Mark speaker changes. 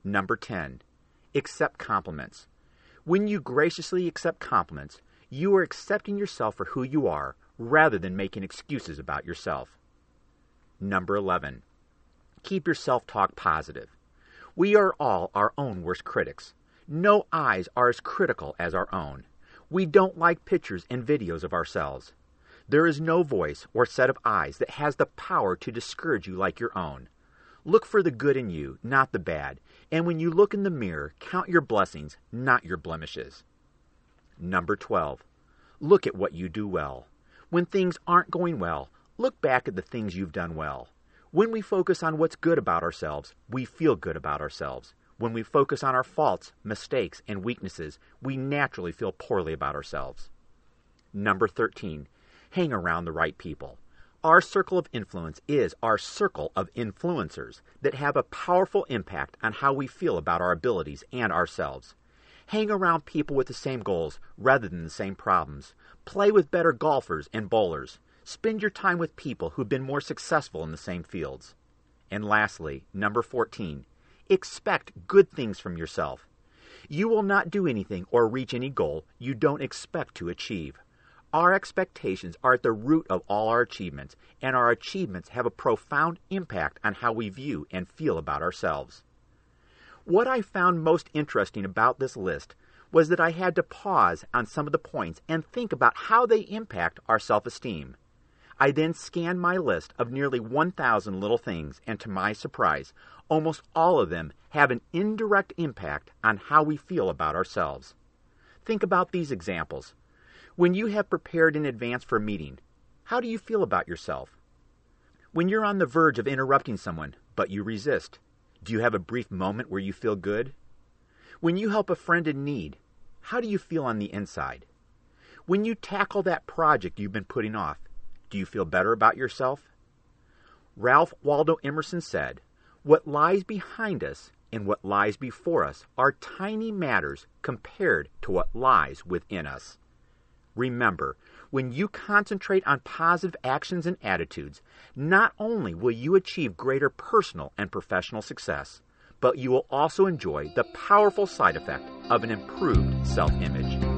Speaker 1: Number 10, accept compliments. When you graciously accept compliments, you are accepting yourself for who you are rather than making excuses about yourself. Number 11, keep your self-talk positive. We are all our own worst critics. No eyes are as critical as our own. We don't like pictures and videos of ourselves. There is no voice or set of eyes that has the power to discourage you like your own. Look for the good in you, not the bad, and when you look in the mirror, count your blessings, not your blemishes. Number 12, look at what you do well. When things aren't going well, look back at the things you've done well. When we focus on what's good about ourselves, we feel good about ourselves. When we focus on our faults, mistakes, and weaknesses, we naturally feel poorly about ourselves. Number 13, hang around the right people. Our circle of influence is our circle of influencers that have a powerful impact on how we feel about our abilities and ourselves. Hang around people with the same goals rather than the same problems. Play with better golfers and bowlers. Spend your time with people who've been more successful in the same fields. And lastly, number 14, expect good things from yourself. You will not do anything or reach any goal you don't expect to achieve. Our expectations are at the root of all our achievements, and our achievements have a profound impact on how we view and feel about ourselves. What I found most interesting about this list was that I had to pause on some of the points and think about how they impact our self-esteem. I then scanned my list of nearly 1,000 little things, and to my surprise, almost all of them have an indirect impact on how we feel about ourselves. Think about these examples. When you have prepared in advance for a meeting, how do you feel about yourself? When you're on the verge of interrupting someone, but you resist, do you have a brief moment where you feel good? When you help a friend in need, how do you feel on the inside? When you tackle that project you've been putting off, do you feel better about yourself? Ralph Waldo Emerson said, "What lies behind us and what lies before us are tiny matters compared to what lies within us." Remember, when you concentrate on positive actions and attitudes, not only will you achieve greater personal and professional success, but you will also enjoy the powerful side effect of an improved self-image.